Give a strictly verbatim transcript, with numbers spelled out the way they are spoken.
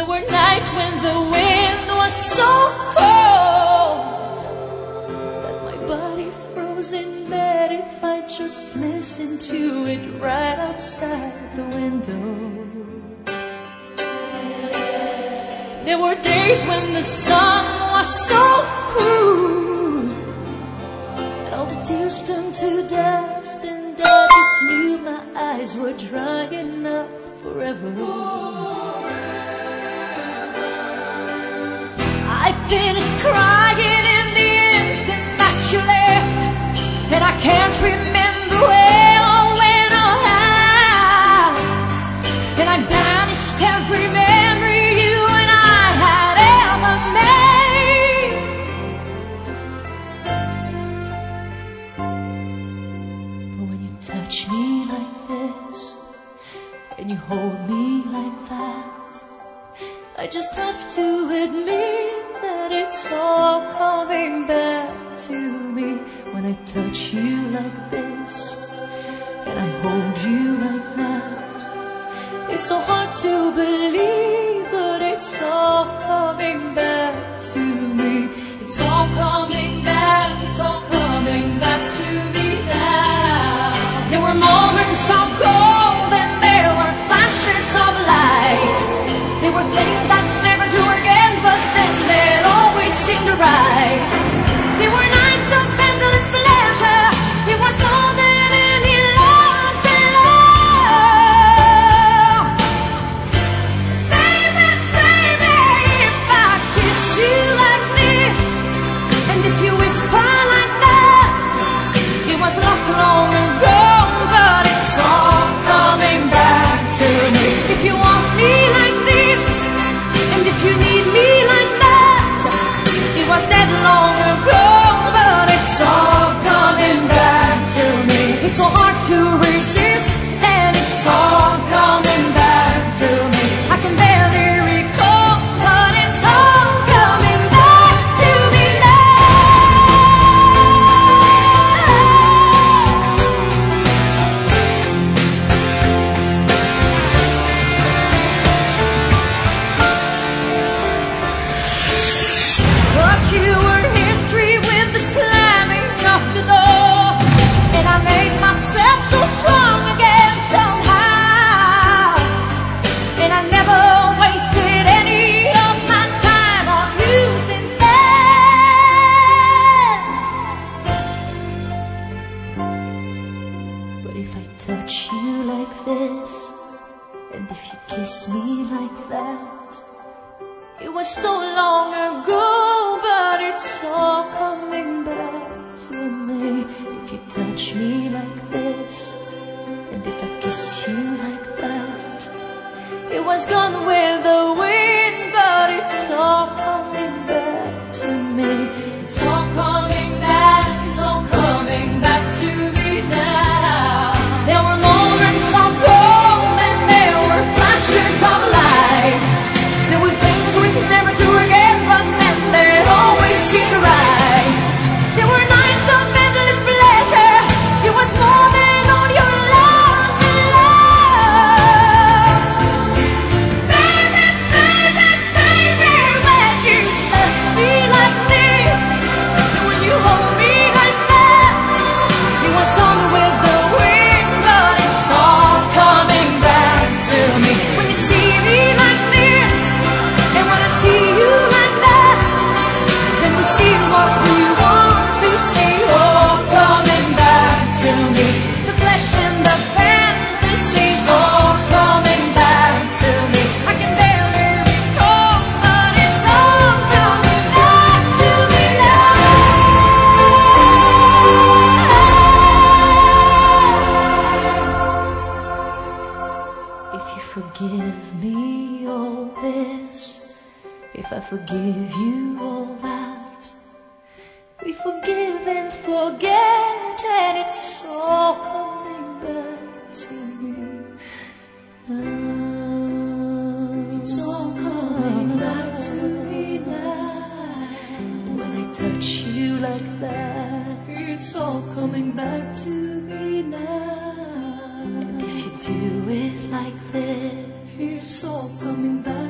There were nights when the wind was so cold that my body froze in bed if I just listened to it right outside the window. There were days when the sun was so cruel that all the tears turned to dust, and I just knew my eyes were drying up forever. I finished crying in the instant that you left, and I can't remember where or when or how, and I banished every memory you and I had ever made. But when you touch me like this, and you hold me like that, I just have to admit that it's all coming back to me. When I touch you like this, and I hold you like that, it's so hard to believe, but it's all coming back to me. It's all coming back, it's all coming back to me now. There were moments of gold and there were flashes of light. There were things I'd never do again, but then they'd always seem to right. There were nights of endless pleasure. It was more than any loss in love. Baby, baby, if I kiss you like this, and if you whisper like that, it was lost long ago, but it's all coming back to me. If you want me like this, and if you need me like that, it was dead long ago, but it's all coming back to me. It's so hard to resist, and it's all coming back to me. I can barely recall, but it's all coming back to me But you were history with the slamming of the door, and I made myself so strong again somehow, and I never wasted any of my time on you since then. But if I touch you like this, and if you kiss me like that, it was so long ago, but it's all coming back to me. If you touch me like this, and if I kiss you like that, it was gone with the wind, but it's all coming back to me. It's all coming back, it's all coming back to me now. There were moments of gold and there were flashes of light. There were things we could never do again, but then they'd always seem right. There were nights of endless pleasure. It was more than all your loves in love. Baby, baby, baby, when you touch me like this, and when you hold me like that, it was gone with the wind, but it's all coming back to me. When you see me like this, and when I see you like that, then we see what we want to see, all coming back to me. The flesh and the fantasies, all coming back to me. I can barely recall, but it's all coming back to me now. If you forgive me all this, if I forgive you all that, we forgive and forget, and it's all coming back to me. Ah, it's all coming back to me now. When I touch you like that, it's all coming back to me now. And if you do it like this, it's all coming back.